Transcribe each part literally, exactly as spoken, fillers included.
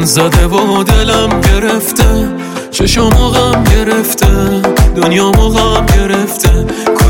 بارون زده و دلم گرفته، چشامو غم گرفته، دنیامو غم گرفته.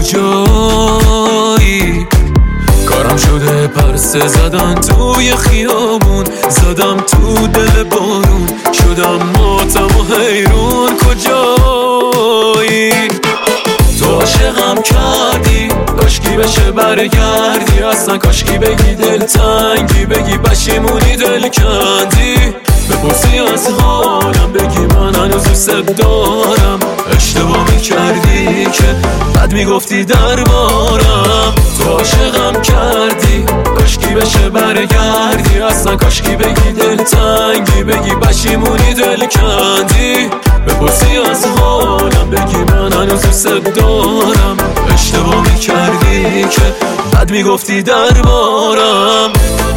کجایی؟ کارم شده پرسه زدن توی خیابون، زدم تو دل بارون، شدم ماتم و حیرون. کجایی؟ تو عاشقم کردی، کاشکی بشه برگردی، اصلا کاشکی بگی دل تنگی، بگی پشیمونی دل کندی، بپرسی از حالم بگی من هنوز دوست دارم. اشتباه میکردی که بد میگفتی دربارم. تو عاشقم کردی، کاشکی بشه برگردی، اصلا کاشکی بگی دل تنگی، بگی پشیمونی دل کندی، بپرسی از حالم بگی من هنوز دوست دارم. اشتباه میکردی که بد میگفتی دربارم.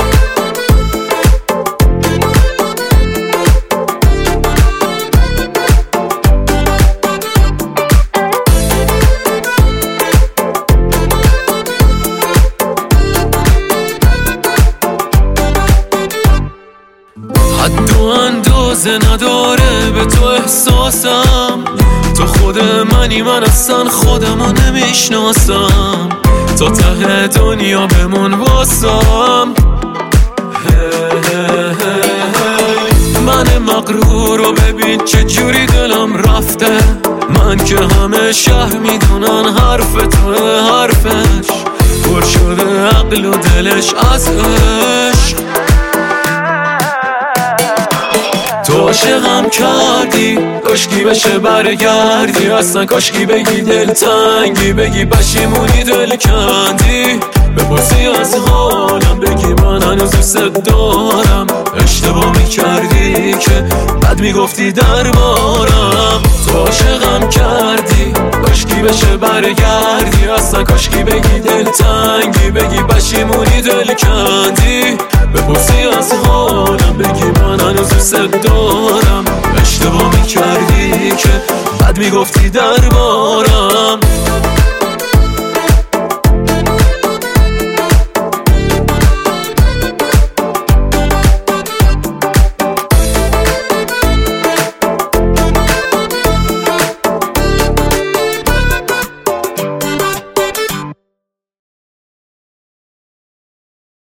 حد و اندازه نداره به تو احساسم، تو خود منی من اصلا خودمو نمیشناسم، تا ته دنیا بمون واسم. من مغرور رو ببین چه جوری دلم رفته، من که همه شهر میدونن حرف تو حرفش، پر شده عقل و دلش از عشق. تو عاشقم کردی، کاشکی بشه برگردی، اصلا کاشکی بگی دل تنگی، بگی پشیمونی دل کندی، بپرسی از حالم بگی من هنوز دوست دارم. اشتباه میکردی که بد میگفتی دربارم. تو عاشقم کردی، کاشکی بشه برگردی، اصلا کاشکی بگی دل تنگی، بگی پشیمونی دل کندی، بپرسی از حالم بگی من هنوز دوست دارم. اشتباه میکردی که بد میگفتی دربارم.